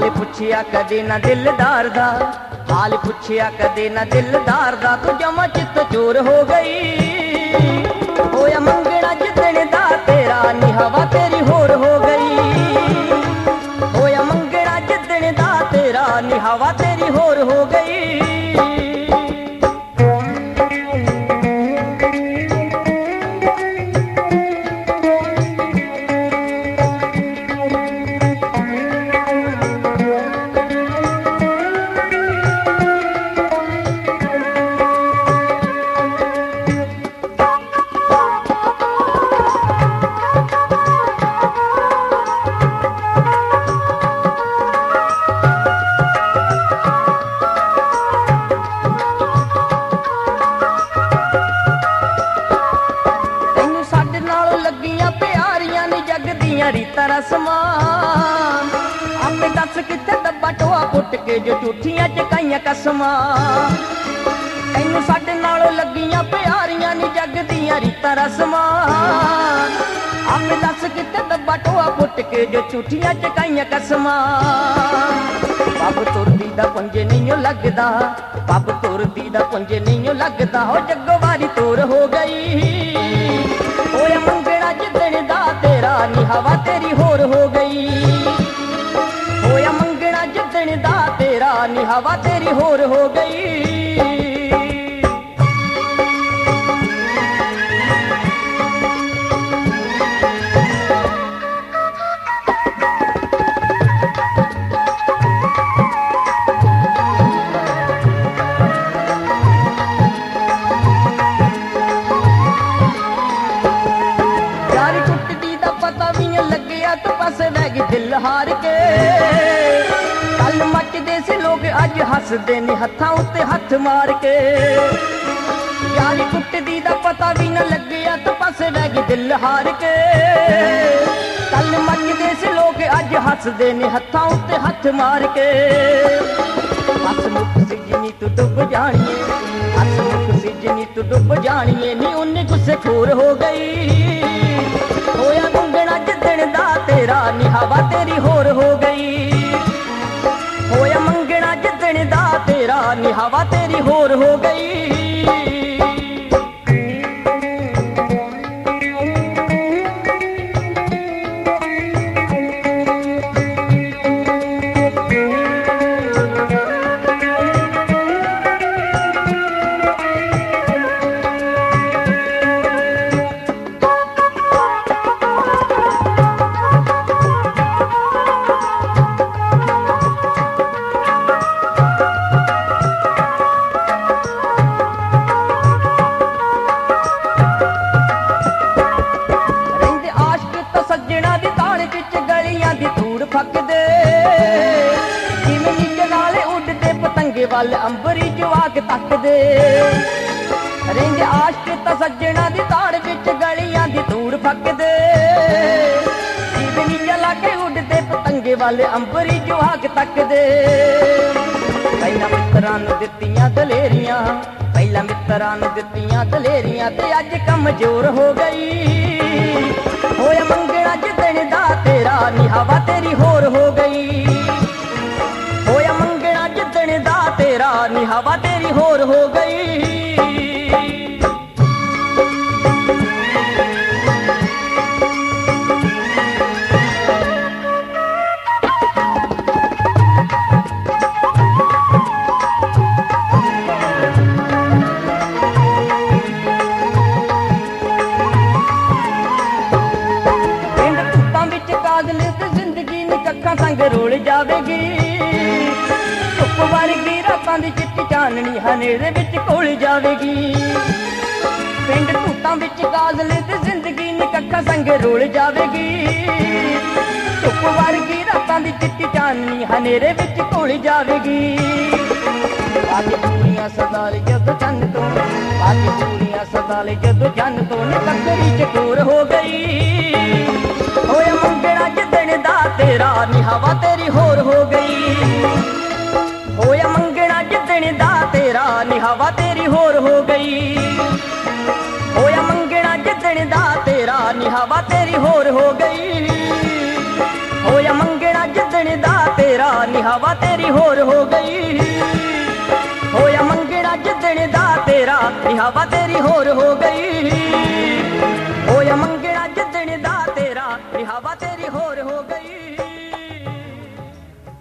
हाल पुछया कदे ना दिलदार दा, हाल पुछया कदे ना दिलदार दा, तू जमा चित चोर हो गई। होया मंगना जिदण दा तेरा नी हवा तेरी होर हो गई। होया मंगना जिदण दा तेरा नी हवा तेरी होर हो गई। रीता रस्मां आपे दस किथे दब्बा टोआ पुट के जो झूठियां चकाइयां कसमां। तैनू साडे नालों लगियां प्यारियां नी जग दियां रीता रस्मां आपे दस किथे दब्बा टोआ पुट के जो झूठियां चकाइयां कसमां। पब तुरदी दा पंजे नहीं लगदा, पब तुरदी दा पंजे नहीं लगदा, हो जग्गो वारी तोर हो गई। होया मंगना जिदण दा तेरा नी हवा तेरी होर हो गई। होया मंगना जिदण दा तेरा नी हवा तेरी होर हो गई। दिल हार के कल मचदे से लोग अज हसदे ने हत्थां उत्ते हथ मार के। यारी टुटदी दा पता भी न लग्या तो पासे बह गई दिल हार के। कल मचदे से लोग अज हसदे ने हत्थां उत्ते हथ मार के। हसमुख सिजनी तू डुब जानिए, हसमुख सिजनी तू डुब जानिए, नी उन्नी गुस्से खोर हो गई। होया मंगना जिदण दा तेरा नी हवा तेरी होर हो गई। होया मंगना जिदण दा तेरा नी हवा तेरी होर हो गई। वल अंबरी जवाक तकदे रेंगे आशक तां सज्जणा दी ताड़ विच गलियां दी धूड़ फकदे। जीवनी जला के उड़दे पतंगे वाले अंबरी जवाक तकदे। पहला मित्रां नूं दित्तियां दलेरियां, पहला मित्रां नूं दित्तियां दलेरियां, ते अज कमजोर हो गई। होया मंगना जिदण दा तेरा नी हवा तेरी होर हो गई। होया मंगना जिदण दा तेरा नी हवा तेरी होर हो गई। पिंड धुप्पां विच कागल ते जिंदगी नी कक्खां संग रोल जावेगी। धुप वर्गी रातां दी चिट्टी चाननी हनेरे विच घुल जावेगी। पिंड धुप्पां विच कागल ते जिंदगी नी कक्खां संग रोल जावेगी। धुप वर्गी रातां दी चिट्टी चाननी हनेरे विच घुल जावेगी। बाकी पूरियां सदाल जद चंद तो, बाकी पूरियां सदाल जद चंद तो, नकरी चकोर हो गई। होया मंगना जिदण दा तेरा नी हवा तेरी होर हो गई। होया मंगना जिदण दा तेरा नी हवा तेरी होर हो गई। होया मंगना जिदण दा तेरा नी हवा तेरी होर हो गई। होया मंगना जिदण दा तेरा ਨੀ ਹਵਾ ਤੇਰੀ ਹੋਰ ਹੋ ਗਈ। ਹੋਇਆ ਮੰਗਣਾ ਜਿੱਦਣ ਦਾ ਤੇਰਾ ਨੀ ਹਵਾ ਤੇਰੀ ਹੋਰ ਹੋ ਗਈ। ਹੋਇਆ ਮੰਗਣਾ ਜਿੱਦਣ ਦਾ ਤੇਰਾ ਨੀ ਹਵਾ ਤੇਰੀ ਹੋਰ ਹੋ ਗਈ।